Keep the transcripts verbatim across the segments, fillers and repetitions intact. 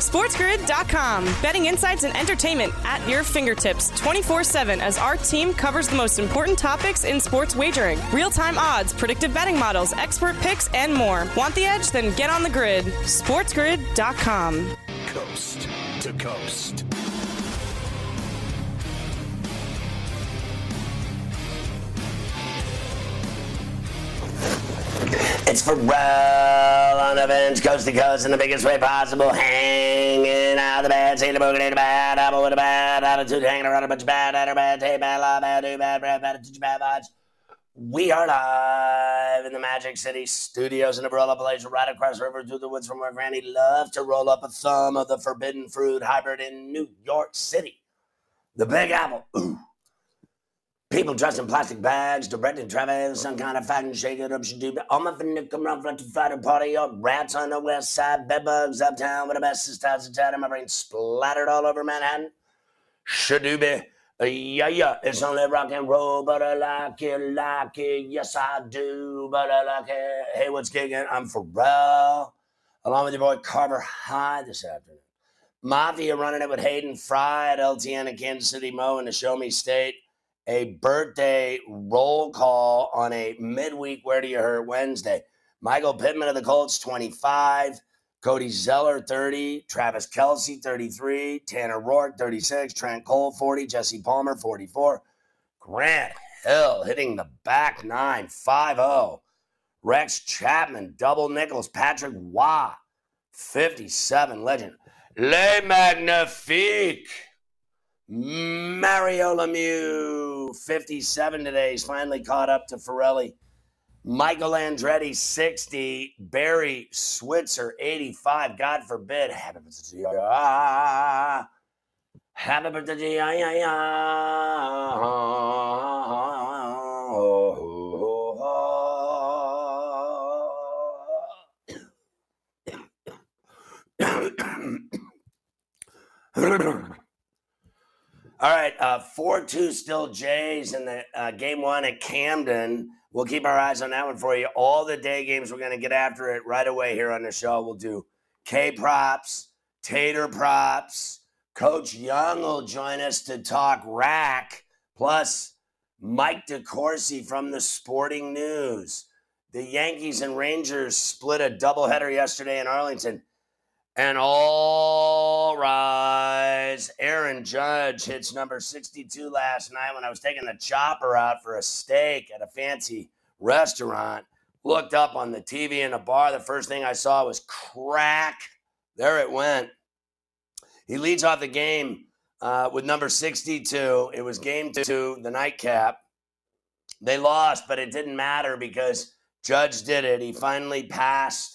SportsGrid dot com. Betting insights and entertainment at your fingertips twenty-four seven as our team covers the most important topics in sports wagering. Real-time odds, predictive betting models, expert picks, and more. Want the edge? Then get on the grid. SportsGrid dot com. Coast to coast. It's Pharrell on the bench, coast to coast, in the biggest way possible. Hanging out the bad, seeing the boogie, the bad, apple with a bad attitude, hanging around a bunch of bad, at bad, take bad, law, bad, do bad, bad, bad, teach bad vibes. We are live in the Magic City studios in the Barilla Place, right across the river through the woods from where Granny loved to roll up a thumb of the forbidden fruit hybrid in New York City. The Big Apple. Ooh. People dressed in plastic bags, directing traffic, some kind of fighting, shake it up, should do. All my finna come around for the Friday party, or rats on the west side, bedbugs uptown with the best styles of town, and my brain splattered all over Manhattan. Should do be, uh, yeah, yeah, it's only rock and roll, but I like it, like it, yes I do, but I like it. Hey, what's kicking? I'm Pharrell, along with your boy Carver High this afternoon. Mafia running it with Hayden Fry at L T N in Kansas City, Mo in the Show Me State. A birthday roll call on a midweek Where Do You Hurt Wednesday. Michael Pittman of the Colts, twenty-five. Cody Zeller, thirty. Travis Kelce, thirty-three. Tanner Rourke, thirty-six. Trent Cole, forty. Jesse Palmer, forty-four. Grant Hill hitting the back nine, five oh. Rex Chapman, double nickels. Patrick Waugh, fifty-seven. Legend. Le Magnifique. Mario Lemieux, fifty-seven today. He's finally caught up to Ferrelli. Michael Andretti, sixty. Barry Switzer, eighty-five. God forbid. Happy birthday. Happy birthday. All right, uh, four two still Jays in the uh, game one at Camden. We'll keep our eyes on that one for you. All the day games, we're going to get after it right away here on the show. We'll do K-props, Tater props. Coach Young will join us to talk rack, plus Mike DeCourcy from the Sporting News. The Yankees and Rangers split a doubleheader yesterday in Arlington. And all rise. Aaron Judge hits number sixty-two last night when I was taking the chopper out for a steak at a fancy restaurant. Looked up on the T V in a bar. The first thing I saw was crack. There it went. He leads off the game uh, with number sixty-two. It was game two, the nightcap. They lost, but it didn't matter because Judge did it. He finally passed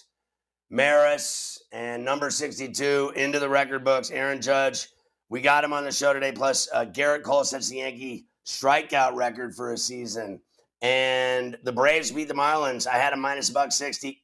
Maris and number sixty-two into the record books. Aaron Judge, we got him on the show today. Plus, uh, Garrett Cole sets the Yankee strikeout record for a season. And the Braves beat the Marlins. I had a minus a buck sixty.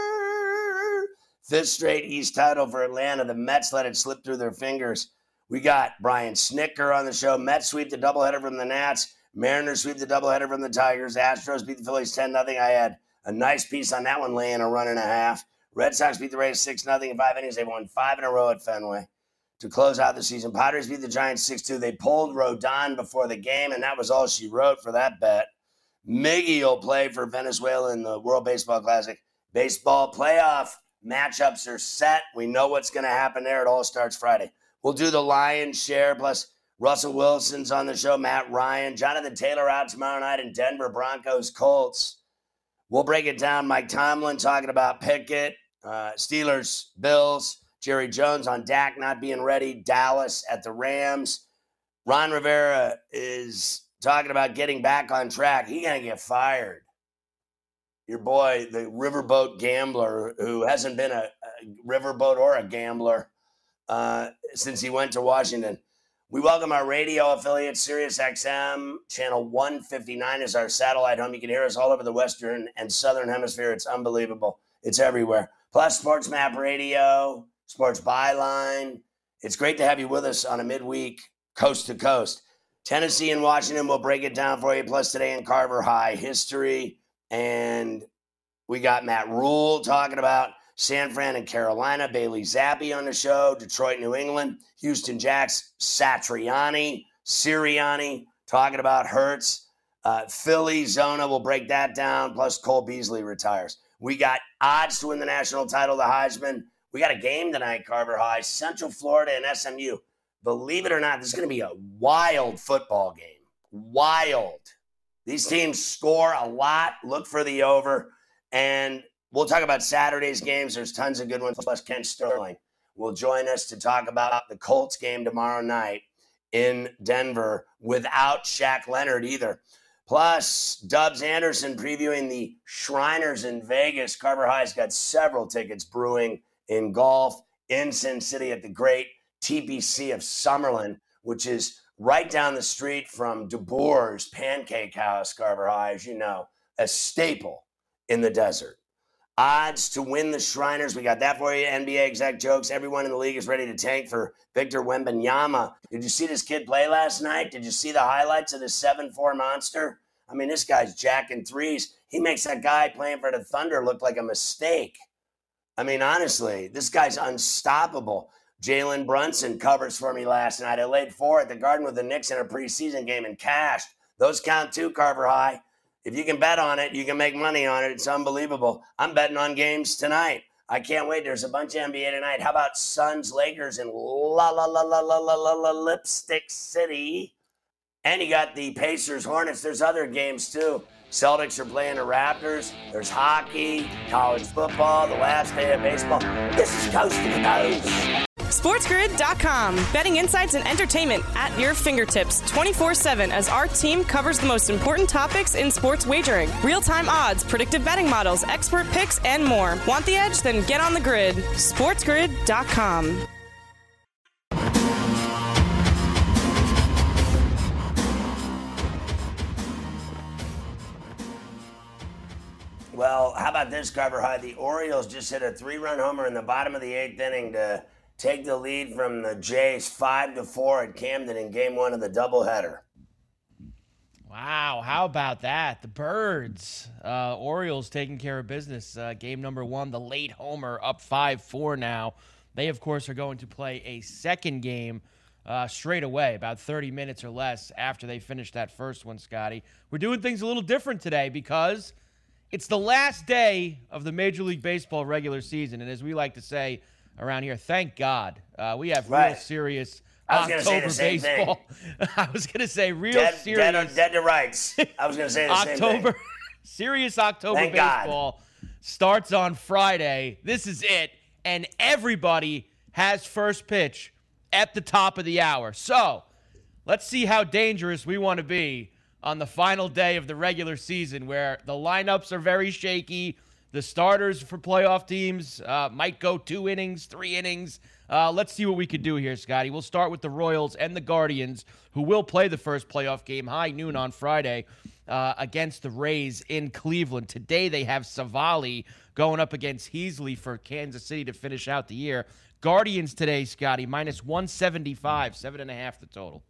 Cover! Fifth straight East title for Atlanta. The Mets let it slip through their fingers. We got Brian Snicker on the show. Mets sweep the doubleheader from the Nats. Mariners sweep the doubleheader from the Tigers. Astros beat the Phillies ten nothing. I had a nice piece on that one, laying a run and a half. Red Sox beat the Rays six nothing in five innings. They won five in a row at Fenway to close out the season. Padres beat the Giants six two. They pulled Rodon before the game, and that was all she wrote for that bet. Miggy will play for Venezuela in the World Baseball Classic. Baseball playoff matchups are set. We know what's going to happen there. It all starts Friday. We'll do the Lions share, plus Russell Wilson's on the show, Matt Ryan. Jonathan Taylor out tomorrow night in Denver, Broncos, Colts. We'll break it down. Mike Tomlin talking about Pickett, uh, Steelers, Bills, Jerry Jones on Dak not being ready, Dallas at the Rams. Ron Rivera is talking about getting back on track. He's going to get fired. Your boy, the riverboat gambler, who hasn't been a, a riverboat or a gambler uh, since he went to Washington. We welcome our radio affiliate, Sirius X M. Channel one fifty-nine is our satellite home. You can hear us all over the Western and Southern Hemisphere. It's unbelievable. It's everywhere. Plus, Sports Map Radio, Sports Byline. It's great to have you with us on a midweek, coast to coast. Tennessee and Washington, we'll break it down for you. Plus, today in Carver High, history. And we got Matt Rule talking about San Fran and Carolina, Bailey Zappi on the show. Detroit, New England, Houston Jacks, Satriani, Sirianni, talking about Hurts. Uh, Philly, Zona, we'll break that down. Plus, Cole Beasley retires. We got odds to win the national title, the Heisman. We got a game tonight, Carver High, Central Florida and S M U. Believe it or not, this is going to be a wild football game. Wild. These teams score a lot. Look for the over. And we'll talk about Saturday's games. There's tons of good ones. Plus, Ken Sterling will join us to talk about the Colts game tomorrow night in Denver without Shaq Leonard either. Plus, Dubs Anderson previewing the Shriners in Vegas. Carver High's got several tickets brewing in golf in Sin City at the great T P C of Summerlin, which is right down the street from DeBoer's Pancake House, Carver High, as you know, a staple in the desert. Odds to win the Shriners. We got that for you. N B A exec jokes. Everyone in the league is ready to tank for Victor Wembanyama. Did you see this kid play last night? Did you see the highlights of this seven four monster? I mean, this guy's jacking threes. He makes that guy playing for the Thunder look like a mistake. I mean, honestly, this guy's unstoppable. Jalen Brunson covers for me last night. I laid four at the Garden with the Knicks in a preseason game and cashed. Those count too, Carver High. If you can bet on it, you can make money on it. It's unbelievable. I'm betting on games tonight. I can't wait. There's a bunch of N B A tonight. How about Suns, Lakers in La La La La La La La La Lipstick City? And you got the Pacers, Hornets. There's other games too. Celtics are playing the Raptors. There's hockey, college football, the last day of baseball. This is Coast to Coast. SportsGrid dot com. Betting insights and entertainment at your fingertips twenty-four seven as our team covers the most important topics in sports wagering. Real-time odds, predictive betting models, expert picks, and more. Want the edge? Then get on the grid. SportsGrid dot com. Well, how about this, Carver High? The Orioles just hit a three-run homer in the bottom of the eighth inning to take the lead from the Jays five to four at Camden in game one of the doubleheader. Wow, how about that? The Birds, uh, Orioles taking care of business. Uh, game number one, the late homer, up five four now. They, of course, are going to play a second game uh, straight away, about thirty minutes or less after they finish that first one, Scotty. We're doing things a little different today because it's the last day of the Major League Baseball regular season, and as we like to say around here, thank God. Uh, we have real right. serious I was gonna October say the same baseball. I was going to say real Dead, serious. dead, dead to rights. I was going to say the October, same thing. Serious October Thank baseball God. Starts on Friday. This is it, and everybody has first pitch at the top of the hour. So let's see how dangerous we want to be on the final day of the regular season, where the lineups are very shaky. The starters for playoff teams uh, might go two innings, three innings. Uh, let's see what we can do here, Scotty. We'll start with the Royals and the Guardians, who will play the first playoff game high noon on Friday uh, against the Rays in Cleveland. Today they have Savali going up against Heasley for Kansas City to finish out the year. Guardians today, Scotty, minus one seventy-five, seven and a half the total.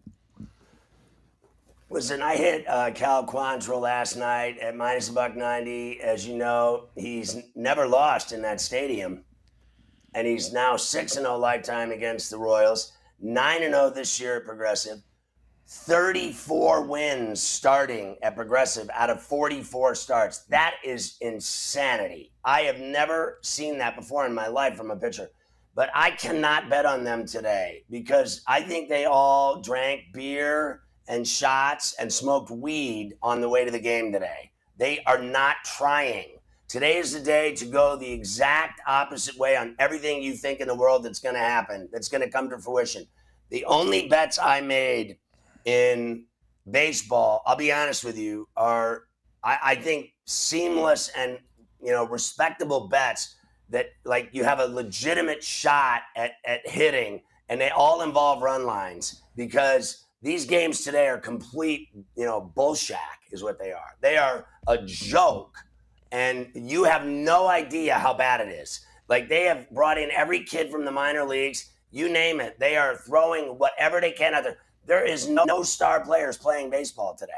Listen, I hit uh, Cal Quantrill last night at minus a buck ninety. As you know, he's never lost in that stadium, and he's now six and zero lifetime against the Royals. Nine and zero this year at Progressive. Thirty-four wins starting at Progressive out of forty-four starts. That is insanity. I have never seen that before in my life from a pitcher. But I cannot bet on them today because I think they all drank beer and shots and smoked weed on the way to the game today. They are not trying. Today is the day to go the exact opposite way on everything you think in the world that's going to happen, that's going to come to fruition. The only bets I made in baseball, I'll be honest with you, are I, I think seamless and, you know, respectable bets that like you have a legitimate shot at, at hitting, and they all involve run lines because these games today are complete, you know, bullshack is what they are. They are a joke, and you have no idea how bad it is. Like, they have brought in every kid from the minor leagues, you name it. They are throwing whatever they can out there. There is no, no star players playing baseball today.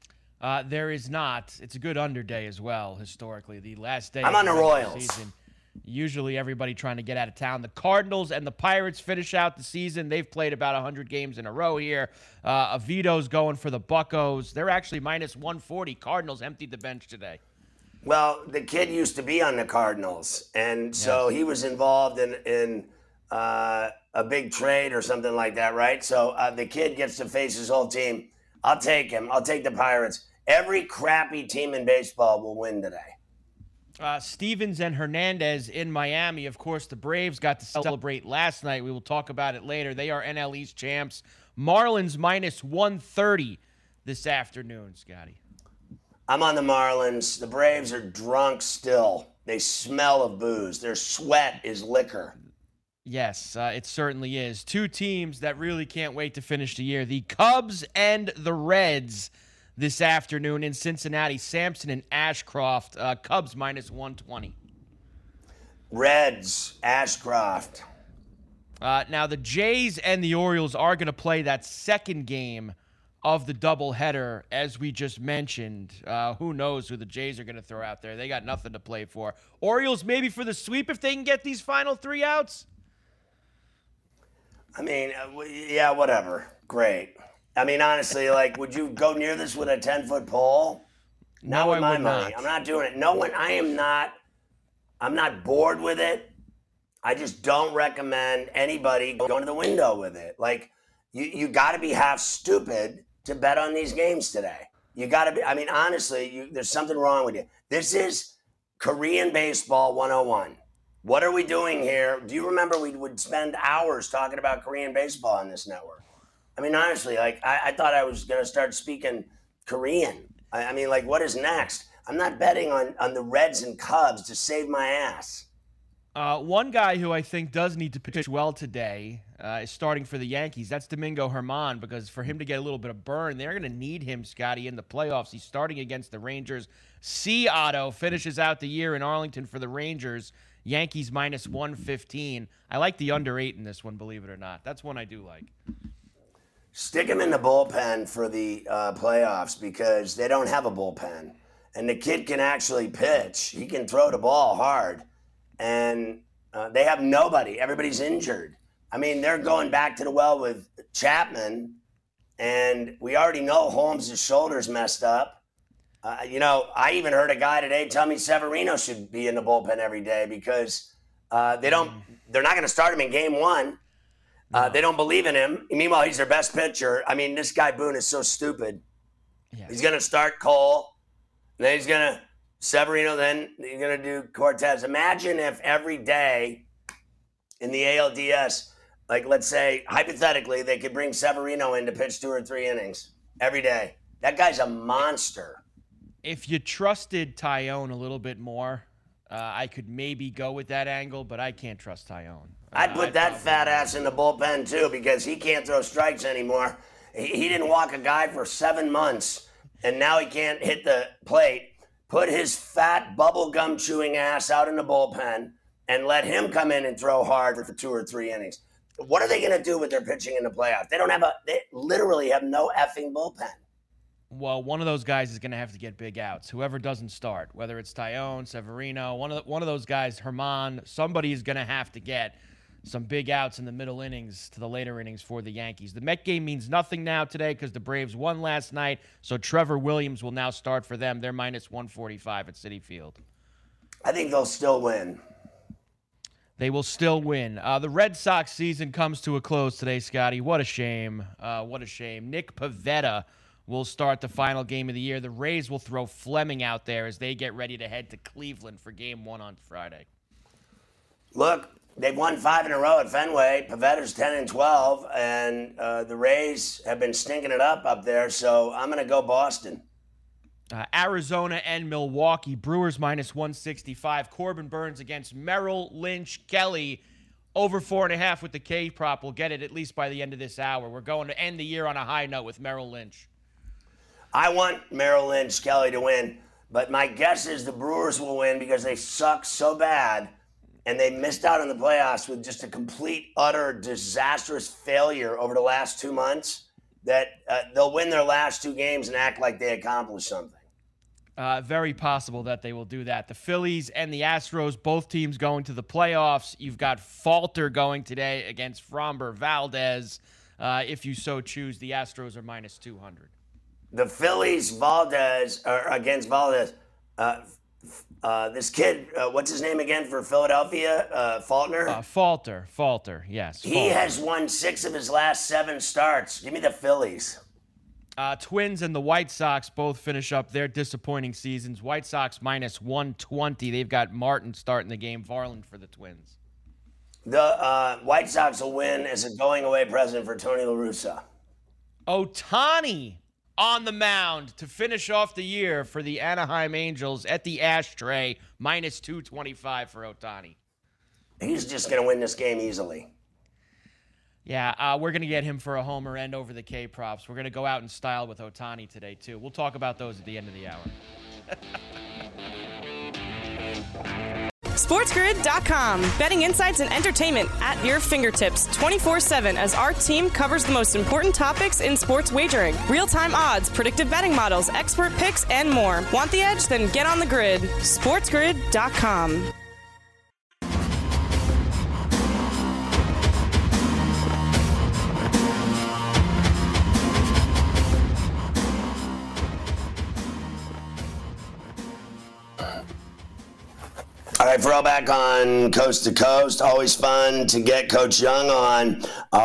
Uh, there is not. It's a good under day as well, historically. The last day I'm of on the regular Royals. Season. Usually everybody trying to get out of town. The Cardinals and the Pirates finish out the season. They've played about one hundred games in a row here. Uh, Avito's going for the Buccos. They're actually minus one forty. Cardinals emptied the bench today. Well, the kid used to be on the Cardinals, and so Yes. he was involved in in uh, a big trade or something like that, right? So uh, the kid gets to face his whole team. I'll take him. I'll take the Pirates. Every crappy team in baseball will win today. Uh, Stevens and Hernandez in Miami. Of course, the Braves got to celebrate last night. We will talk about it later. They are N L East champs. Marlins minus one thirty this afternoon, Scotty. I'm on the Marlins. The Braves are drunk still. They smell of booze. Their sweat is liquor. Yes, uh, it certainly is. Two teams that really can't wait to finish the year. The Cubs and the Reds this afternoon in Cincinnati. Sampson and Ashcroft. Uh, Cubs minus one twenty. Reds, Ashcroft. Uh, now, the Jays and the Orioles are going to play that second game of the doubleheader, as we just mentioned. Uh, who knows who the Jays are going to throw out there? They got nothing to play for. Orioles maybe for the sweep if they can get these final three outs? I mean, uh, w- yeah, whatever. Great. I mean, honestly, like, would you go near this with a ten-foot pole? Not No, with I my would money. not. I'm not doing it. No one. I am not. I'm not bored with it. I just don't recommend anybody going to the window with it. Like, you you got to be half stupid to bet on these games today. You got to be. I mean, honestly, you, there's something wrong with you. This is Korean baseball one oh one. What are we doing here? Do you remember we would spend hours talking about Korean baseball on this network? I mean, honestly, like, I, I thought I was going to start speaking Korean. I, I mean, like, what is next? I'm not betting on, on the Reds and Cubs to save my ass. Uh, one guy who I think does need to pitch well today uh, is starting for the Yankees. That's Domingo Germán, because for him to get a little bit of burn, they're going to need him, Scotty, in the playoffs. He's starting against the Rangers. C. Otto finishes out the year in Arlington for the Rangers. Yankees minus one fifteen. I like the under eight in this one, believe it or not. That's one I do like. Stick him in the bullpen for the uh, playoffs because they don't have a bullpen. And the kid can actually pitch. He can throw the ball hard. And uh, they have nobody. Everybody's injured. I mean, they're going back to the well with Chapman. And we already know Holmes' shoulder's messed up. Uh, you know, I even heard a guy today tell me Severino should be in the bullpen every day because uh, they don't, they're not going to start him in game one. Uh, they don't believe in him. Meanwhile, he's their best pitcher. I mean, this guy Boone is so stupid. Yeah. He's going to start Cole. Then he's going to Severino. Then he's going to do Cortez. Imagine if every day in the A L D S, like let's say, hypothetically, they could bring Severino in to pitch two or three innings every day. That guy's a monster. If you trusted Tyone a little bit more, uh, I could maybe go with that angle, but I can't trust Tyone. I'd put that fat ass in the bullpen, too, because he can't throw strikes anymore. He, he didn't walk a guy for seven months, and now he can't hit the plate. Put his fat bubblegum chewing ass out in the bullpen and let him come in and throw hard for two or three innings. What are they going to do with their pitching in the playoffs? They don't have a, they literally have no effing bullpen. Well, one of those guys is going to have to get big outs. Whoever doesn't start, whether it's Tyone, Severino, one of the, one of those guys, Germán, somebody is going to have to get some big outs in the middle innings to the later innings for the Yankees. The Met game means nothing now today because the Braves won last night, so Trevor Williams will now start for them. They're minus one forty-five at Citi Field. I think they'll still win. They will still win. Uh, the Red Sox season comes to a close today, Scotty. What a shame. Uh, what a shame. Nick Pivetta will start the final game of the year. The Rays will throw Fleming out there as they get ready to head to Cleveland for game one on Friday. Look, they've won five in a row at Fenway. Pavetta's ten and twelve, and uh, the Rays have been stinking it up up there, so I'm going to go Boston. Uh, Arizona and Milwaukee. Brewers minus one sixty-five. Corbin Burns against Merrill Lynch Kelly. Over four and a half with the K prop. We'll get it at least by the end of this hour. We're going to end the year on a high note with Merrill Lynch. I want Merrill Lynch Kelly to win, but my guess is the Brewers will win because they suck so bad and they missed out on the playoffs with just a complete, utter, disastrous failure over the last two months that uh, they'll win their last two games and act like they accomplished something. Uh, very possible that they will do that. The Phillies and the Astros, both teams going to the playoffs. You've got Falter going today against Framber Valdez. Uh, if you so choose, the Astros are minus two hundred. The Phillies, Valdez, or against Valdez. Uh, uh, this kid, uh, what's his name again for Philadelphia? Uh, Faulkner? Uh, Falter, Falter, yes. He Falter. has won six of his last seven starts. Give me the Phillies. Uh, Twins and the White Sox both finish up their disappointing seasons. White Sox minus one twenty. They've got Martin starting the game. Varland for the Twins. The uh, White Sox will win as a going-away present for Tony La Russa. Ohtani on the mound to finish off the year for the Anaheim Angels at the Ashtray. Minus two twenty-five for Ohtani. He's just going to win this game easily. Yeah, uh, we're going to get him for a homer and over the K props. We're going to go out in style with Ohtani today, too. We'll talk about those at the end of the hour. SportsGrid dot com. Betting insights and entertainment at your fingertips twenty-four seven as our team covers the most important topics in sports wagering. Real-time odds, predictive betting models, expert picks, and more. Want the edge? Then get on the grid. SportsGrid dot com. All right, Pharrell back on Coast to Coast. Always fun to get Coach Young on,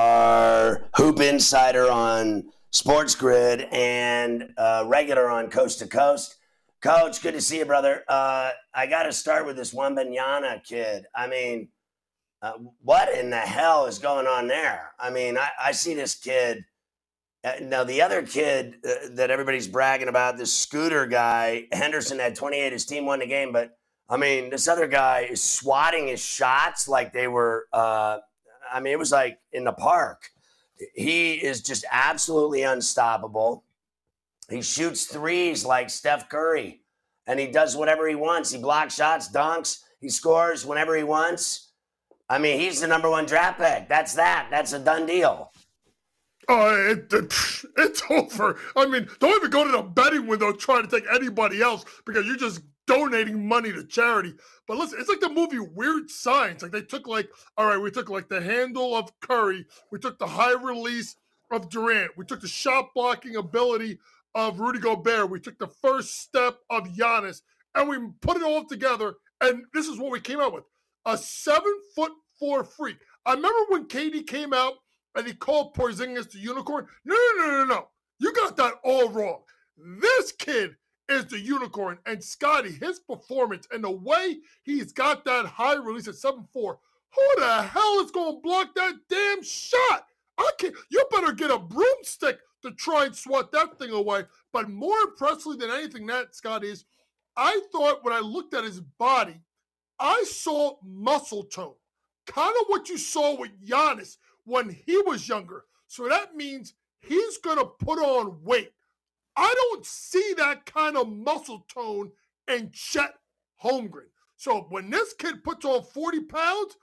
our Hoop Insider on Sports Grid and uh, regular on Coast to Coast. Coach, good to see you, brother. Uh, I got to start with this Wembanyama kid. I mean, uh, what in the hell is going on there? I mean, I, I see this kid. Uh, now, the other kid uh, that everybody's bragging about, this Scooter guy, Henderson had twenty-eight. His team won the game, but I mean, this other guy is swatting his shots like they were, uh, I mean, it was like in the park. He is just absolutely unstoppable. He shoots threes like Steph Curry, and he does whatever he wants. He blocks shots, dunks, he scores whenever he wants. I mean, he's the number one draft pick. That's that. That's a done deal. Uh, it, it, it's over. I mean, don't even go to the betting window trying to take anybody else because you're just donating money to charity. But listen, it's like the movie Weird Science. Like they took like, all right, we took like the handle of Curry. We took the high release of Durant. We took the shot blocking ability of Rudy Gobert. We took the first step of Giannis and we put it all together. And this is what we came out with. A seven foot four freak. I remember when K D came out and he called Porzingis the unicorn. No, no, no, no, no. You got that all wrong. This kid is the unicorn. And Scotty, his performance and the way he's got that high release at seven four, who the hell is going to block that damn shot? I can't. You better get a broomstick to try and swat that thing away. But more impressively than anything that, Scotty, is I thought when I looked at his body, I saw muscle tone. Kind of what you saw with Giannis when he was younger. So that means he's going to put on weight. I don't see that kind of muscle tone in Chet Holmgren. So when this kid puts on forty pounds,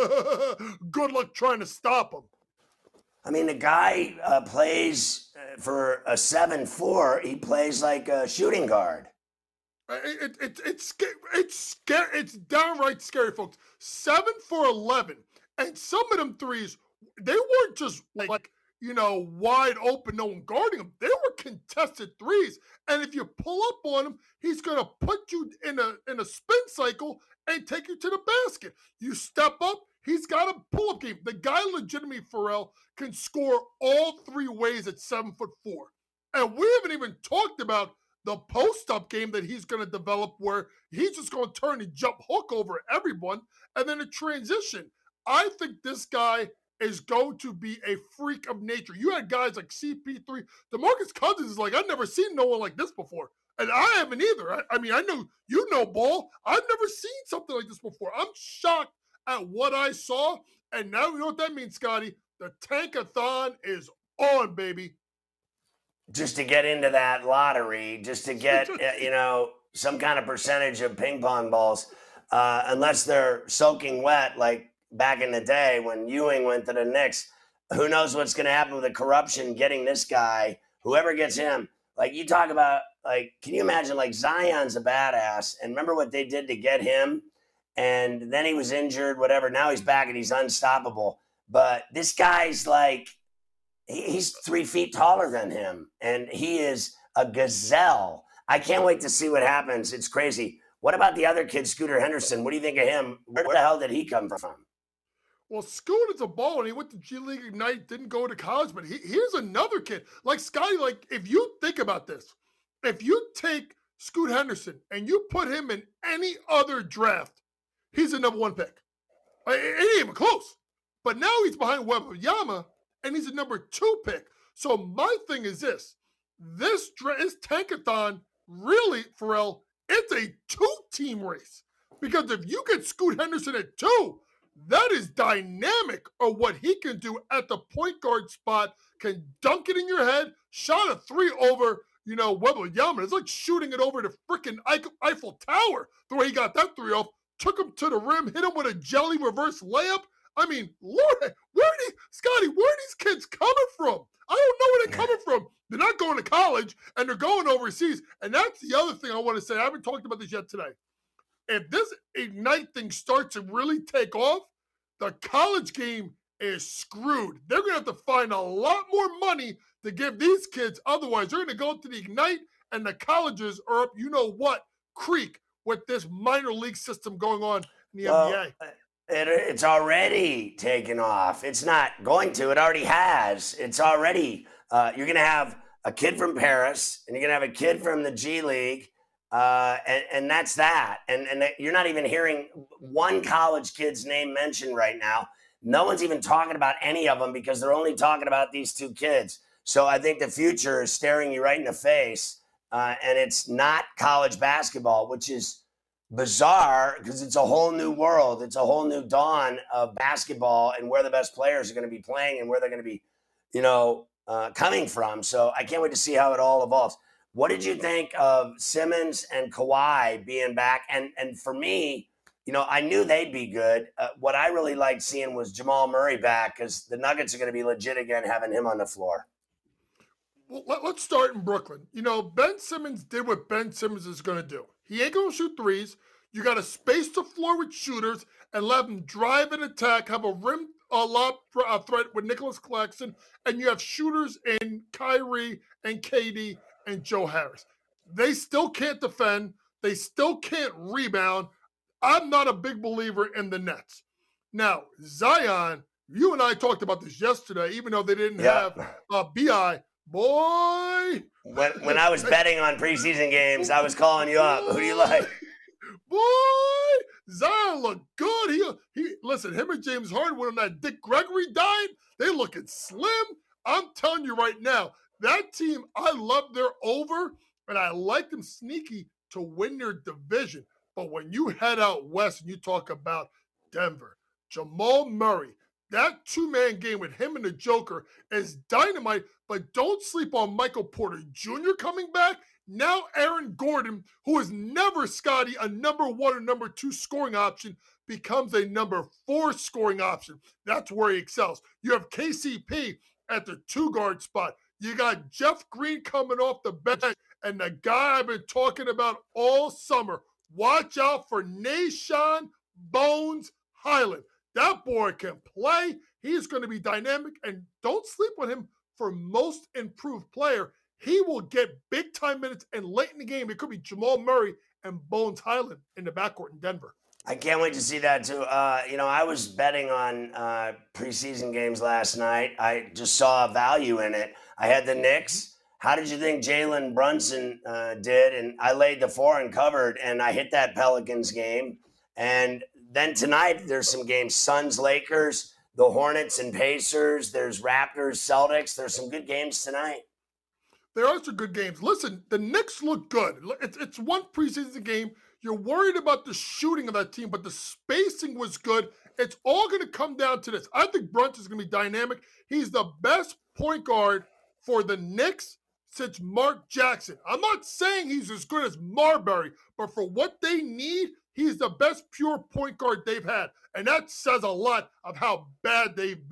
good luck trying to stop him. I mean, the guy uh, plays uh, for a seven four. He plays like a shooting guard. It, it, it, it's it's scary. It's downright scary, folks. Seven for eleven, and some of them threes, they weren't just like, like you know wide open, no one guarding them. They were contested threes, and if you pull up on him, he's gonna put you in a in a spin cycle and take you to the basket. You step up, he's got a pull up game. The guy, legitimately, Pharrell, can score all three ways at seven foot four, and we haven't even talked about the post-up game that he's going to develop where he's just going to turn and jump hook over everyone. And then a transition. I think this guy is going to be a freak of nature. You had guys like C P three. DeMarcus Cousins is like, I've never seen no one like this before. And I haven't either. I, I mean, I know you know ball. I've never seen something like this before. I'm shocked at what I saw. And now you know what that means, Scotty. The tankathon is on, baby. Just to get into that lottery, just to get, you know, some kind of percentage of ping pong balls, uh, unless they're soaking wet, like back in the day when Ewing went to the Knicks. Who knows what's going to happen with the corruption getting this guy, whoever gets him. Like you talk about like, can you imagine, like, Zion's a badass, and remember what they did to get him? And then he was injured, whatever. Now he's back and he's unstoppable. But this guy's like, he's three feet taller than him, and he is a gazelle. I can't wait to see what happens. It's crazy. What about the other kid, Scooter Henderson? What do you think of him? Where the hell did he come from? Well, Scooter's a ball, and he went to G League Ignite, didn't go to college, but he, here's another kid. Like, Scotty, like, if you think about this, if you take Scoot Henderson and you put him in any other draft, he's a number one pick. It ain't even close. But now he's behind Wembanyama, and he's a number two pick. So my thing is this. This, this tankathon, really, Pharrell, it's a two-team race. Because if you get Scoot Henderson at two, that is dynamic of what he can do at the point guard spot. Can dunk it in your head, shot a three over, you know, Wembanyama. It's like shooting it over the freaking Eiffel Tower, the way he got that three off. Took him to the rim, hit him with a jelly reverse layup. I mean, Lord, where are these, Scotty, where are these kids coming from? I don't know where they're coming from. They're not going to college, and they're going overseas. And that's the other thing I want to say. I haven't talked about this yet today. If this Ignite thing starts to really take off, the college game is screwed. They're going to have to find a lot more money to give these kids. Otherwise, they're going to go to the Ignite, and the colleges are up, you know what, creek with this minor league system going on in the well, N B A. It, it's already taken off. It's not going to. It already has. It's already. Uh, you're going to have a kid from Paris, and you're going to have a kid from the G League, uh, and, and that's that. And, and you're not even hearing one college kid's name mentioned right now. No one's even talking about any of them because they're only talking about these two kids. So I think the future is staring you right in the face, uh, and it's not college basketball, which is bizarre because it's a whole new world. It's a whole new dawn of basketball and where the best players are going to be playing and where they're going to be, you know, uh, coming from. So I can't wait to see how it all evolves. What did you think of Simmons and Kawhi being back? And and for me, you know, I knew they'd be good. Uh, what I really liked seeing was Jamal Murray back because the Nuggets are going to be legit again having him on the floor. Well, let, let's start in Brooklyn. You know, Ben Simmons did what Ben Simmons is going to do. He ain't going to shoot threes. You got to space the floor with shooters and let him drive and attack, have a rim uh, lob uh, threat with Nicholas Claxton, and you have shooters in Kyrie and K D and Joe Harris. They still can't defend. They still can't rebound. I'm not a big believer in the Nets. Now, Zion, you and I talked about this yesterday, even though they didn't Yeah. have uh, B I. Boy, When when I was betting on preseason games, I was calling you up. Who do you like? Boy, Zion looked good. He he. Listen, him and James Harden when that Dick Gregory died, they looking slim. I'm telling you right now, that team, I love their over, and I like them sneaky to win their division. But when you head out west and you talk about Denver, Jamal Murray, that two-man game with him and the Joker is dynamite, but don't sleep on Michael Porter Junior coming back. Now Aaron Gordon, who is never, Scotty, a number one or number two scoring option, becomes a number four scoring option. That's where he excels. You have K C P at the two-guard spot. You got Jeff Green coming off the bench, and the guy I've been talking about all summer. Watch out for Nah'Shon Bones Highland. That boy can play. He's going to be dynamic, and don't sleep on him for most improved player. He will get big-time minutes, and late in the game, it could be Jamal Murray and Bones Highland in the backcourt in Denver. I can't wait to see that, too. Uh, you know, I was betting on uh, preseason games last night. I just saw a value in it. I had the Knicks. How did you think Jalen Brunson uh, did? And I laid the four and covered, and I hit that Pelicans game. And then tonight, there's some games. Suns, Lakers, the Hornets and Pacers. There's Raptors, Celtics. There's some good games tonight. There are some good games. Listen, the Knicks look good. It's, it's one preseason game. You're worried about the shooting of that team, but the spacing was good. It's all going to come down to this. I think Brunson's going to be dynamic. He's the best point guard for the Knicks since Mark Jackson. I'm not saying he's as good as Marbury, but for what they need, he's the best pure point guard they've had. And that says a lot of how bad they've been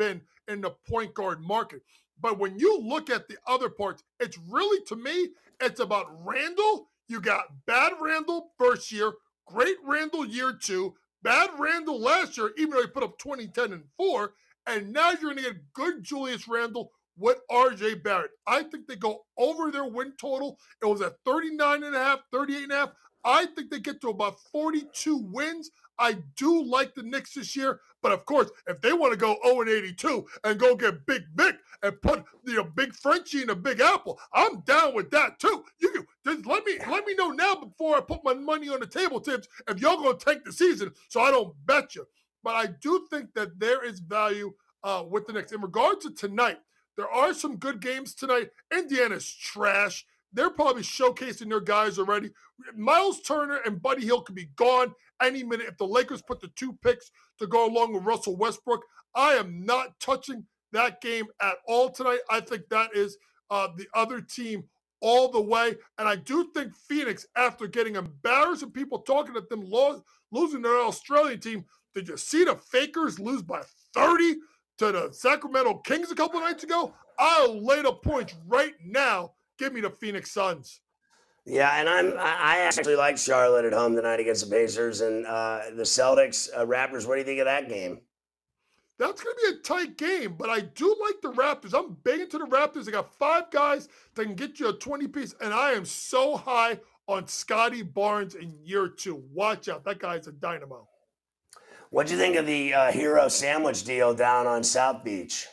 in the point guard market. But when you look at the other parts, it's really, to me, it's about Randall. You got bad Randall first year, great Randall year two, bad Randall last year, even though he put up twenty, ten, and four. And now you're going to get good Julius Randle with R J Barrett. I think they go over their win total. It was at thirty-nine and a half, thirty-eight and a half. I think they get to about forty-two wins. I do like the Knicks this year, but of course, if they want to go oh and eighty-two and go get Big Vic and put, you know, Big Frenchie in a Big Apple, I'm down with that too. You can just let me let me know now before I put my money on the table, Tibbs, if y'all gonna tank the season so I don't bet you. But I do think that there is value uh, with the Knicks. In regard to tonight, there are some good games tonight. Indiana's trash. They're probably showcasing their guys already. Miles Turner and Buddy Hield could be gone any minute if the Lakers put the two picks to go along with Russell Westbrook. I am not touching that game at all tonight. I think that is uh, the other team all the way. And I do think Phoenix, after getting embarrassed and people talking at them lo- losing their Australian team, did you see the Fakers lose by thirty to the Sacramento Kings a couple nights ago? I'll lay the points right now. Give me the Phoenix Suns. Yeah, and I'm I actually like Charlotte at home tonight against the Pacers and uh, the Celtics, uh, Raptors. What do you think of that game? That's going to be a tight game, but I do like the Raptors. I'm big into the Raptors. They got five guys that can get you a twenty-piece, and I am so high on Scotty Barnes in year two. Watch out. That guy's a dynamo. What'd you think of the uh, Hero Sandwich deal down on South Beach?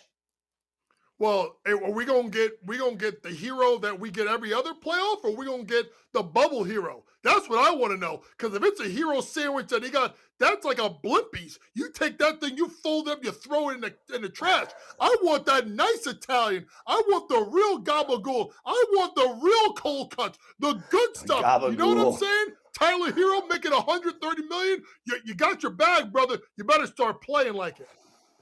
Well, are we gonna get we gonna get the hero that we get every other playoff, or are we gonna get the bubble hero? That's what I want to know. Because if it's a hero sandwich that he got, that's like a Blimpies. You take that thing, you fold it up, you throw it in the in the trash. I want that nice Italian. I want the real gabagool. I want the real cold cuts, the good stuff. Gabagool. You know what I'm saying? Tyler Hero making one hundred thirty million dollars. You, you got your bag, brother. You better start playing like it.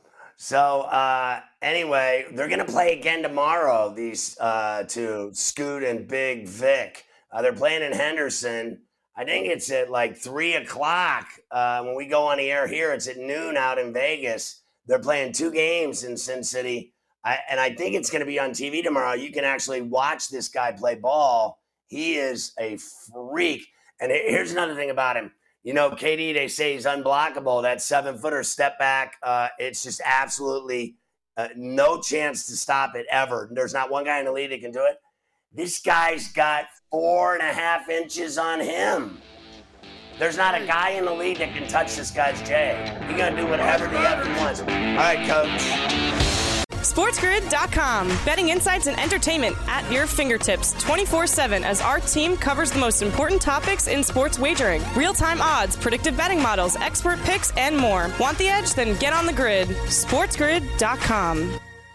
So uh, anyway, they're going to play again tomorrow, these uh, two, Scoot and Big Vic. Uh, they're playing in Henderson. I think it's at like three o'clock. Uh, when we go on the air here, it's at noon out in Vegas. They're playing two games in Sin City. I, and I think it's going to be on T V tomorrow. You can actually watch this guy play ball. He is a freak. And here's another thing about him. You know, K D, they say he's unblockable. That seven-footer step back, uh, it's just absolutely uh, no chance to stop it ever. There's not one guy in the league that can do it. This guy's got four and a half inches on him. There's not a guy in the league that can touch this guy's J. He's going to do whatever the F he wants. All right, Coach. SportsGrid dot com. Betting insights and entertainment at your fingertips twenty-four seven as our team covers the most important topics in sports wagering. Real-time odds, predictive betting models, expert picks, and more. Want the edge? Then get on the grid. SportsGrid dot com.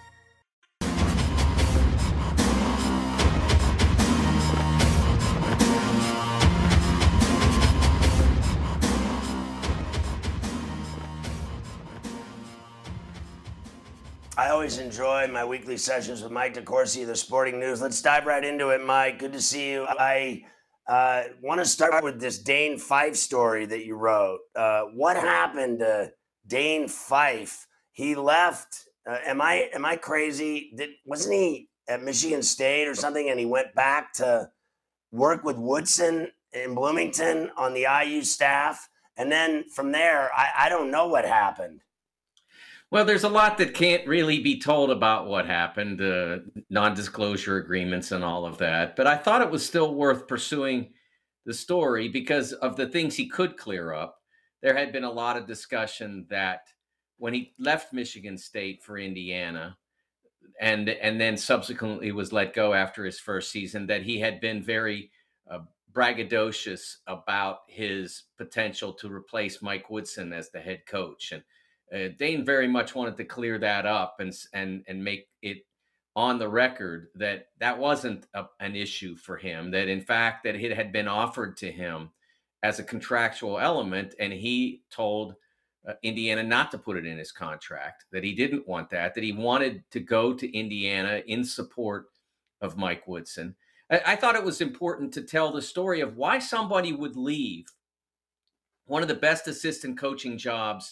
I always enjoy my weekly sessions with Mike DeCourcy of the Sporting News. Let's dive right into it, Mike. Good to see you. I uh, want to start with this Dane Fife story that you wrote. Uh, what happened to Dane Fife? He left. Uh, am I am I crazy? Did, wasn't he at Michigan State or something, and he went back to work with Woodson in Bloomington on the I U staff? And then from there, I, I don't know what happened. Well, there's a lot that can't really be told about what happened, uh, non-disclosure agreements and all of that. But I thought it was still worth pursuing the story because of the things he could clear up. There had been a lot of discussion that when he left Michigan State for Indiana and, and then subsequently was let go after his first season, that he had been very uh, braggadocious about his potential to replace Mike Woodson as the head coach. And Uh, Dane very much wanted to clear that up and and and make it on the record that that wasn't a, an issue for him, that in fact that it had been offered to him as a contractual element, and he told uh, Indiana not to put it in his contract, that he didn't want that, that he wanted to go to Indiana in support of Mike Woodson. I, I thought it was important to tell the story of why somebody would leave one of the best assistant coaching jobs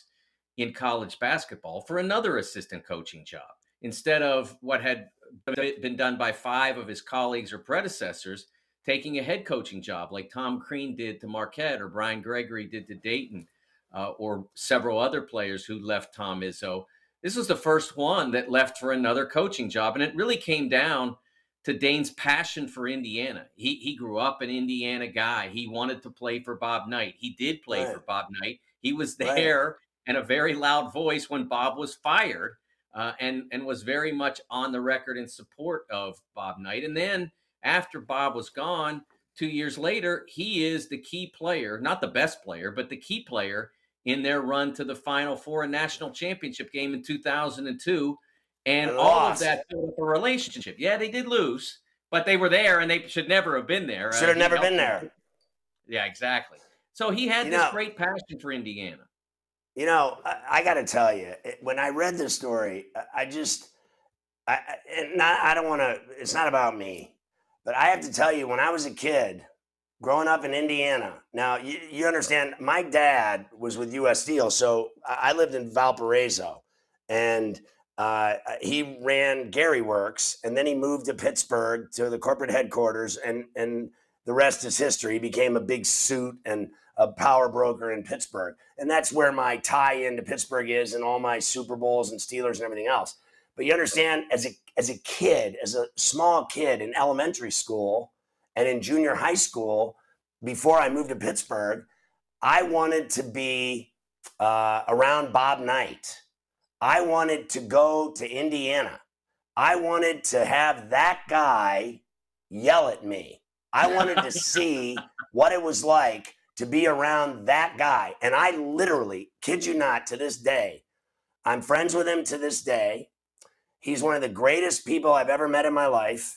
in college basketball for another assistant coaching job instead of what had been done by five of his colleagues or predecessors, taking a head coaching job like Tom Crean did to Marquette or Brian Gregory did to Dayton, uh, or several other players who left Tom Izzo. This was the first one that left for another coaching job. And it really came down to Dane's passion for Indiana. He he grew up an Indiana guy. He wanted to play for Bob Knight. He did play Right. for Bob Knight. He was Right. there and a very loud voice when Bob was fired, uh, and, and was very much on the record in support of Bob Knight. And then after Bob was gone, two years later, he is the key player, not the best player, but the key player in their run to the Final Four and national championship game in two thousand two. And And all lost. of that built up a relationship. Yeah, they did lose, but they were there and they should never have been there. Should Uh, have he never helped been them. there. Yeah, exactly. So he had You this know- great passion for Indiana. You know, I, I got to tell you, it- when I read this story, I, I just, I, I- and not, I don't want to. It's not about me, but I have to tell you, when I was a kid, growing up in Indiana. Now, you, you understand, my dad was with U S Steel, so I I lived in Valparaiso, and uh, he ran Gary Works, and then he moved to Pittsburgh to the corporate headquarters, and and the rest is history. He became a big suit and a power broker in Pittsburgh, and that's where my tie into Pittsburgh is, and all my Super Bowls and Steelers and everything else. But you understand, as a as a kid, as a small kid in elementary school and in junior high school, before I moved to Pittsburgh, I wanted to be uh, around Bob Knight. I wanted to go to Indiana. I wanted to have that guy yell at me. I wanted to see what it was like to be around that guy. And I literally, kid you not, to this day, I'm friends with him to this day. He's one of the greatest people I've ever met in my life.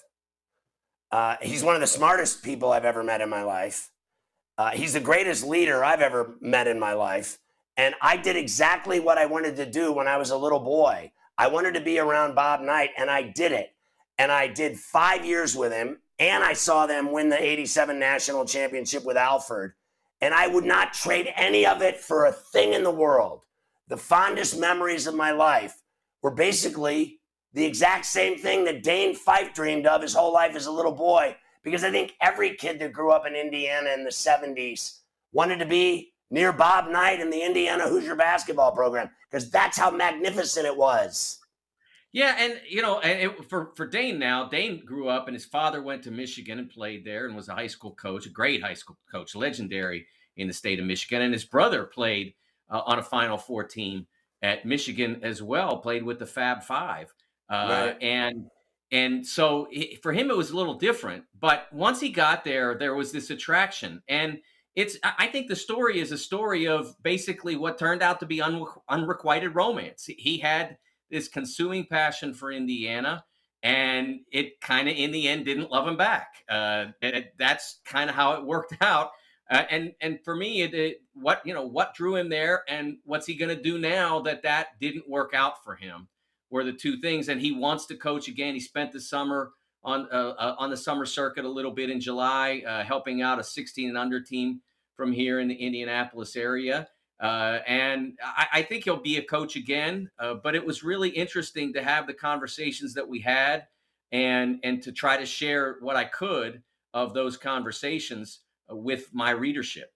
Uh, he's one of the smartest people I've ever met in my life. Uh, he's the greatest leader I've ever met in my life. And I did exactly what I wanted to do when I was a little boy. I wanted to be around Bob Knight, and I did it. And I did five years with him, and I saw them win the eighty-seven national championship with Alford. And I would not trade any of it for a thing in the world. The fondest memories of my life were basically the exact same thing that Dane Fife dreamed of his whole life as a little boy. Because I think every kid that grew up in Indiana in the seventies wanted to be near Bob Knight and the Indiana Hoosier basketball program, because that's how magnificent it was. Yeah, and you know, and it, for for Dane now, Dane grew up and his father went to Michigan and played there and was a high school coach, a great high school coach, legendary in the state of Michigan. And his brother played uh, on a Final Four team at Michigan as well, played with the Fab Five, uh, Right. and and so he, for him it was a little different. But once he got there, there was this attraction, and it's I I think the story is a story of basically what turned out to be un, unrequited romance. He had this consuming passion for Indiana, and it kind of in the end didn't love him back. Uh, and it, that's kind of how it worked out. Uh, and and for me, it, it, what you know what drew him there, and what's he going to do now that that didn't work out for him, were the two things. And he wants to coach again. He spent the summer on uh, uh, on the summer circuit a little bit in July, uh, helping out a sixteen and under team from here in the Indianapolis area. Uh, and I, I think he'll be a coach again. Uh, but it was really interesting to have the conversations that we had, and and to try to share what I could of those conversations with my readership.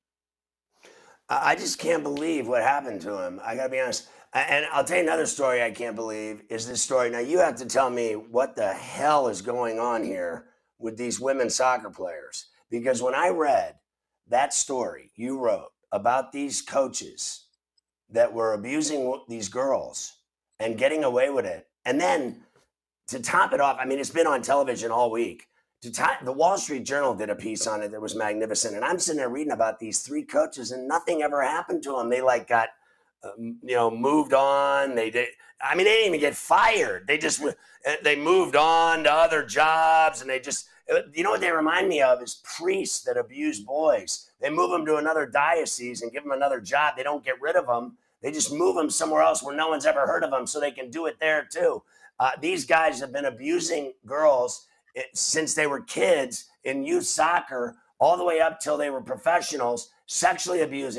I I just can't believe what happened to him. I gotta be honest. A- And I'll tell you another story I can't believe is this story. Now you have to tell me what the hell is going on here with these women soccer players. Because when I read that story you wrote about these coaches that were abusing w- these girls and getting away with it, and then to top it off, I mean, it's been on television all week. To top, the Wall Street Journal did a piece on it that was magnificent, and I'm sitting there reading about these three coaches, and nothing ever happened to them. They like got, um, you know, moved on. They did. I mean, they didn't even get fired. They just w- uh, they moved on to other jobs, and they just, uh, you know, what they remind me of is priests that abuse boys. They move them to another diocese and give them another job. They don't get rid of them. They just move them somewhere else where no one's ever heard of them, so they can do it there too. Uh, these guys have been abusing girls since they were kids in youth soccer, all the way up till they were professionals, sexually abusing them,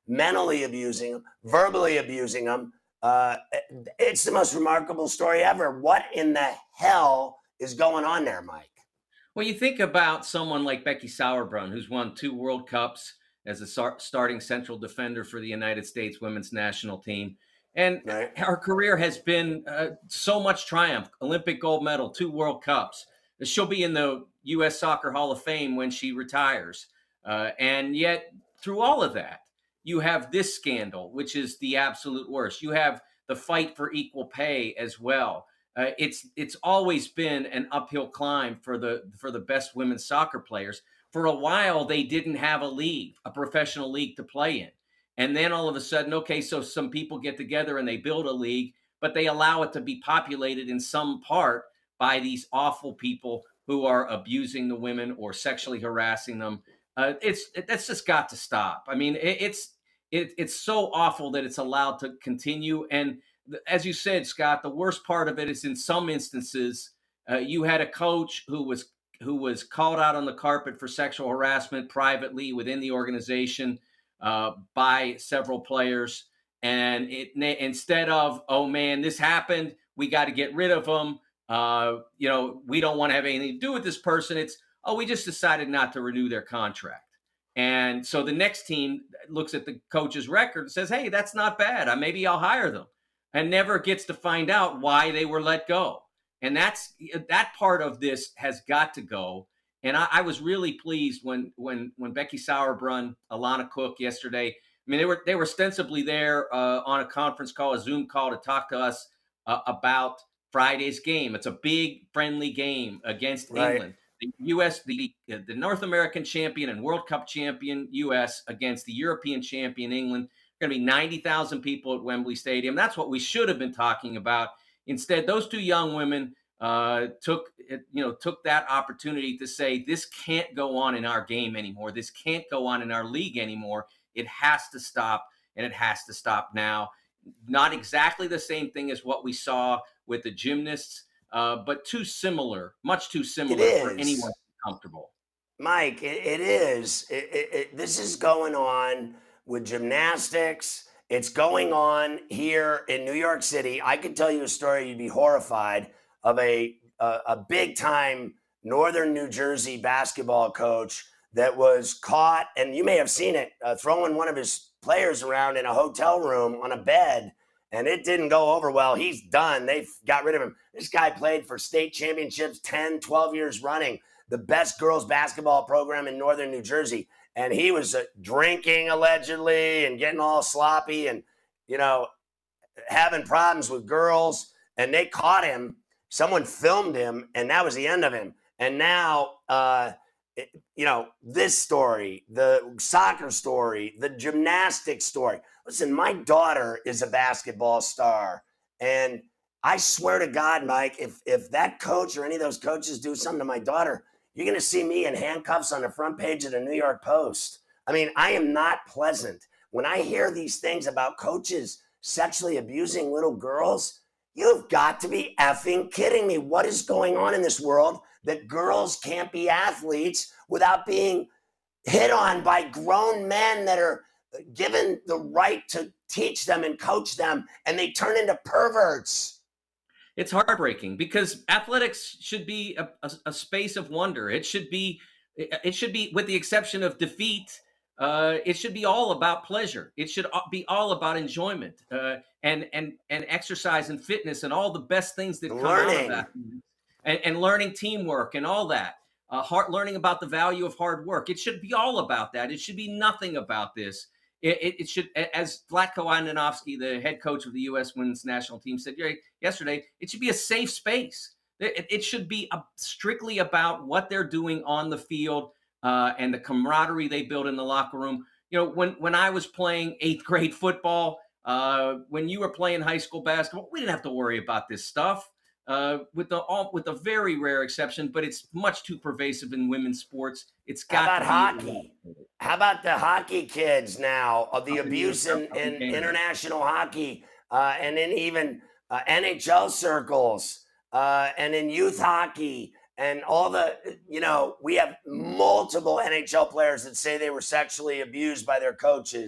mentally abusing them, verbally abusing them. Uh, it's the most remarkable story ever. What in the hell is going on there, Mike? Well, you think about someone like Becky Sauerbrunn, who's won two World Cups as a start, starting central defender for the United States women's national team. And right. her career has been uh, so much triumph, Olympic gold medal, two World Cups. She'll be in the U S Soccer Hall of Fame when she retires. Uh, and yet, through all of that, you have this scandal, which is the absolute worst. You have the fight for equal pay as well. Uh, it's it's always been an uphill climb for the for the best women's soccer players. For a while, they didn't have a league, a professional league to play in. And then all of a sudden, okay, so some people get together and they build a league, but they allow it to be populated in some part by these awful people who are abusing the women or sexually harassing them. Uh, it's it, that's just got to stop. I mean, it, it's it, it's so awful that it's allowed to continue. And as you said, Scott, the worst part of it is in some instances, uh, you had a coach who was who was called out on the carpet for sexual harassment privately within the organization uh, by several players. And it, instead of, oh, man, this happened, we got to get rid of them. Uh, you know, we don't want to have anything to do with this person. It's, oh, we just decided not to renew their contract. And so the next team looks at the coach's record and says, hey, that's not bad. Maybe I'll hire them, and never gets to find out why they were let go. And that's that part of this has got to go. And I, I was really pleased when when when Becky Sauerbrunn, Alana Cook yesterday. I mean, they were they were ostensibly there uh, on a conference call, a Zoom call, to talk to us uh, about Friday's game. It's a big friendly game against right. England. The U S, the the North American champion and World Cup champion U S against the European champion England. Going to be ninety thousand people at Wembley Stadium. That's what we should have been talking about. Instead, those two young women uh, took, you know, took that opportunity to say, this can't go on in our game anymore. This can't go on in our league anymore. It has to stop, and it has to stop now. Not exactly the same thing as what we saw with the gymnasts, uh, but too similar, much too similar for anyone to be comfortable. Mike, it, it is. It, it, it, this is going on with gymnastics. It's going on here in New York City. I could tell you a story, you'd be horrified, of a a, a big time Northern New Jersey basketball coach that was caught, and you may have seen it, uh, throwing one of his players around in a hotel room on a bed, and it didn't go over well. He's done. They got rid of him. This guy played for state championships ten, twelve years running, the best girls basketball program in Northern New Jersey. And he was uh, drinking allegedly and getting all sloppy and, you know, having problems with girls. And they caught him. Someone filmed him, and that was the end of him. And now, uh, it, you know, this story, the soccer story, the gymnastics story. Listen, my daughter is a basketball star. And I swear to God, Mike, if if that coach or any of those coaches do something to my daughter, you're going to see me in handcuffs on the front page of the New York Post. I mean, I am not pleasant. When I hear these things about coaches sexually abusing little girls, you've got to be effing kidding me. What is going on in this world that girls can't be athletes without being hit on by grown men that are given the right to teach them and coach them, and they turn into perverts? It's heartbreaking, because athletics should be a, a, a space of wonder. It should be, it should be, with the exception of defeat, uh, it should be all about pleasure. It should be all about enjoyment uh, and and and exercise and fitness and all the best things that come learning. out of that, and, and learning teamwork and all that. Uh, hard, learning about the value of hard work. It should be all about that. It should be nothing about this. It, it, it should, as Vlatko Andonovski, the head coach of the U S women's national team, said yesterday, it should be a safe space. It, it should be a, strictly about what they're doing on the field uh, and the camaraderie they build in the locker room. You know, when, when I was playing eighth grade football, uh, when you were playing high school basketball, we didn't have to worry about this stuff. Uh, with the all, with a very rare exception, but it's much too pervasive in women's sports. It's got How about to be hockey? How about the hockey kids now? Of the Hockey abuse in, hockey in games. international hockey, uh, and in even uh, N H L circles, uh, and in youth hockey, and all the, you know, we have multiple N H L players that say they were sexually abused by their coaches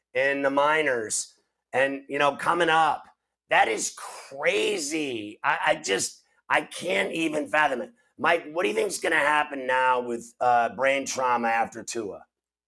in the minors and, you know, coming up. That is crazy. I, I just, I can't even fathom it. Mike, what do you think is going to happen now with uh, brain trauma after Tua?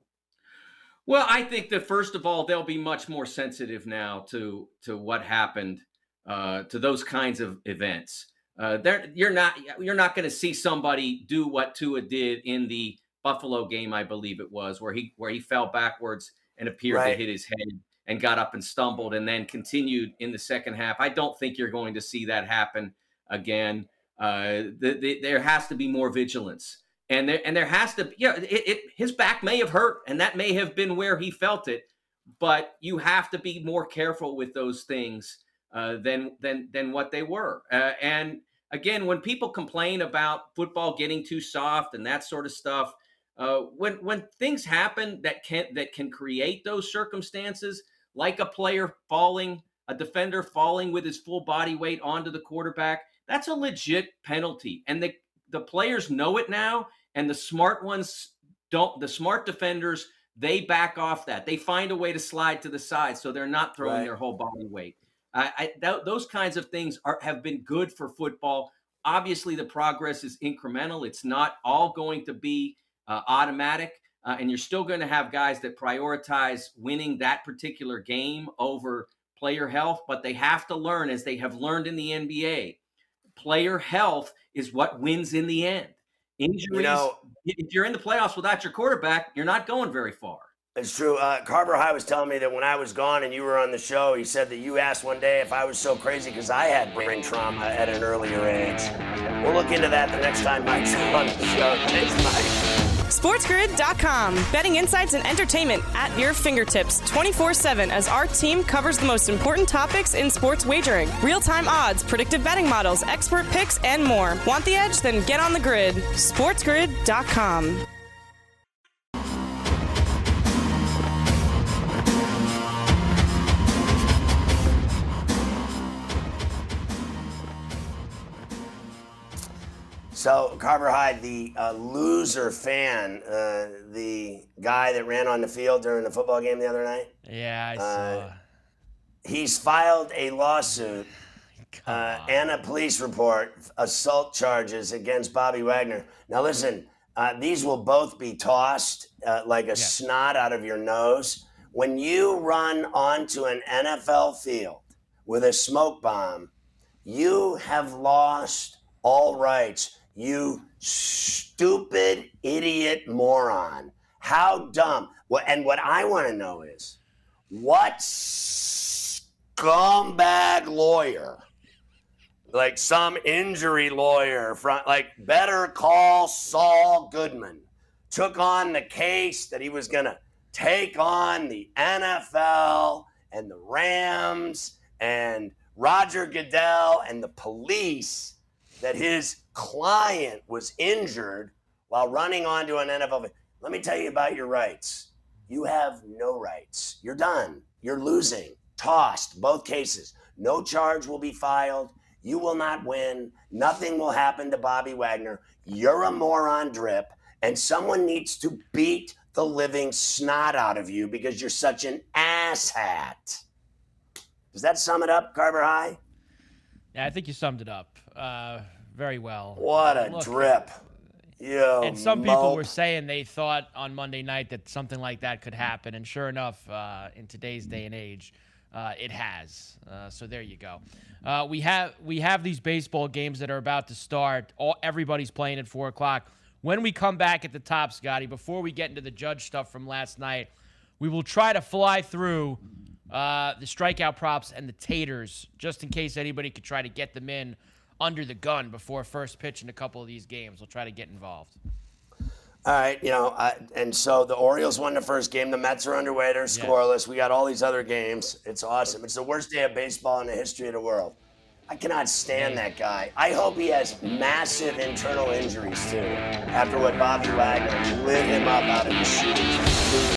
Well, I think that first of all, they'll be much more sensitive now to to what happened, uh, to those kinds of events. Uh, you're not you're not going to see somebody do what Tua did in the Buffalo game, I believe it was, where he where he fell backwards and appeared right. to hit his head and got up and stumbled and then continued in the second half. I don't think you're going to see that happen again. Uh, the, the, there has to be more vigilance. And there, and there has to, yeah, it, it, his back may have hurt, and that may have been where he felt it, but you have to be more careful with those things uh, than than than what they were. Uh, and again, when people complain about football getting too soft and that sort of stuff, uh, when when things happen that can that can create those circumstances, like a player falling, a defender falling with his full body weight onto the quarterback, that's a legit penalty, and the the players know it now. And the smart ones don't, the smart defenders, they back off that. They find a way to slide to the side so they're not throwing right. their whole body weight. I, I, th- those kinds of things are, have been good for football. Obviously, the progress is incremental. It's not all going to be uh, automatic. Uh, and you're still going to have guys that prioritize winning that particular game over player health. But they have to learn, as they have learned in the N B A, player health is what wins in the end. Injuries, you know, if you're in the playoffs without your quarterback, you're not going very far. It's true. Uh, Carver High was telling me that when I was gone and you were on the show, he said that you asked one day if I was so crazy because I had brain trauma at an earlier age. We'll look into that the next time Mike's on the show. Thanks, Mike. SportsGrid dot com. Betting insights and entertainment at your fingertips twenty-four seven as our team covers the most important topics in sports wagering. Real-time odds, predictive betting models, expert picks, and more. Want the edge? Then get on the grid. SportsGrid dot com. So, Carver High, the uh, loser fan, uh, the guy that ran on the field during the football game the other night. Yeah, I saw. Uh, he's filed a lawsuit uh, and a police report, assault charges against Bobby Wagner. Now, listen, uh, these will both be tossed uh, like a yeah. snot out of your nose. When you run onto an N F L field with a smoke bomb, you have lost all rights. You stupid idiot moron. How dumb. Well, and what I want to know is, what scumbag lawyer, like some injury lawyer, from, like Better Call Saul Goodman, took on the case that he was going to take on the N F L and the Rams and Roger Goodell and the police, that his client was injured while running onto an N F L. Let me tell you about your rights. You have no rights. You're done. You're losing. Tossed. Both cases. No charge will be filed. You will not win. Nothing will happen to Bobby Wagner. You're a moron, Drip, and someone needs to beat the living snot out of you because you're such an asshat. Does that sum it up, Carver High? Yeah, I think you summed it up uh, very well. What a Look, drip. Yo, and some people mope. were saying they thought on Monday night that something like that could happen. And sure enough, uh, in today's day and age, uh, it has. Uh, so there you go. Uh, we have we have these baseball games that are about to start. All Everybody's playing at four o'clock. When we come back at the top, Scotty, before we get into the Judge stuff from last night, we will try to fly through Uh, the strikeout props and the taters, just in case anybody could try to get them in under the gun before first pitch in a couple of these games. We'll try to get involved. All right, you know, uh, and so the Orioles won the first game. The Mets are underway. They're scoreless. Yeah. We got all these other games. It's awesome. It's the worst day of baseball in the history of the world. I cannot stand that guy. I hope he has massive internal injuries, too, after what Bobby Wagner lit him up out of the shoes.